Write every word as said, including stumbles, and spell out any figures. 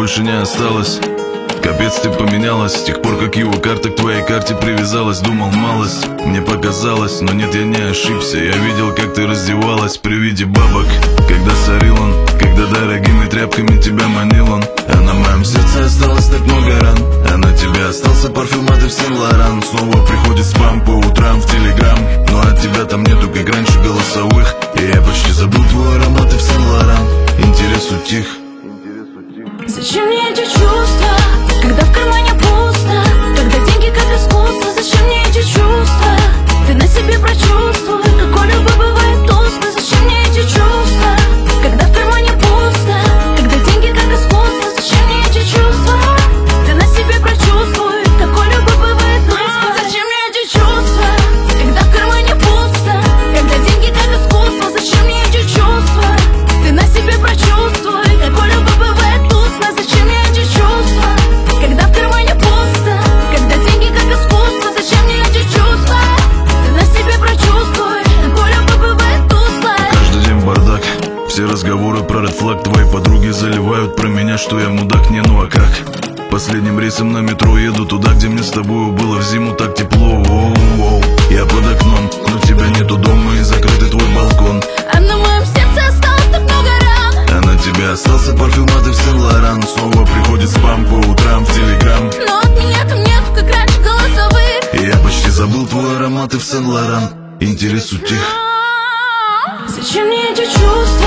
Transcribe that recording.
больше не осталось. Капец, ты поменялась с тех пор, как его карта к твоей карте привязалась. Думал, малость, мне показалось, но нет, я не ошибся. Я видел, как ты раздевалась при виде бабок, когда сорил он, когда дорогими тряпками тебя манил он. А на моем сердце осталось так много ран, а на тебе остался парфюм от Ив Сен-Лоран. Снова приходит спам по утрам в Телеграм, но от тебя там нету, как раньше, голосовых. И я почти забыл твой аромат Ив Сен-Лоран. Интерес утих. Зачем мне эти чувства, когда в кармане пусто, когда деньги как искусство? Зачем мне эти чувства? Ты на себе прочувствуй, какой любовь бывает тускло. Зачем мне эти чувства, когда в кармане пусто, когда деньги как искусство? Зачем мне эти чувства? Ты на себе прочувствуй, какой любовь бывает тускло. Зачем мне эти чувства, когда в кармане пусто, когда деньги как искусство? Зачем мне эти чувства? Ты на себе прочувствуй, какой любовь бывает тускло. Зачем мне эти чувства, когда в кармане пусто, когда деньги как искусство? Зачем мне эти чувства? Ты на себе прочувствуй, какой любовь бывает тускло. Каждый день бардак, все разговоры про ред флаг. Твои подруги заливают про меня, что я мудак. Не, ну а как? Последним рейсом на метро еду туда, где мне с тобой было в зиму так тепло. Воу-воу. Я под окном, но тебя нету дома и закрытый твой балкон. А на моем сердце осталось так много ран, А на тебе остался парфюм от Ив Сен-Лоран. Снова приходит спам по утрам в Телеграм, но от меня там нету, как раньше, голосовых. и я почти забыл твой аромат Ив Сен-Лоран. Интерес утих. Зачем мне эти чувства?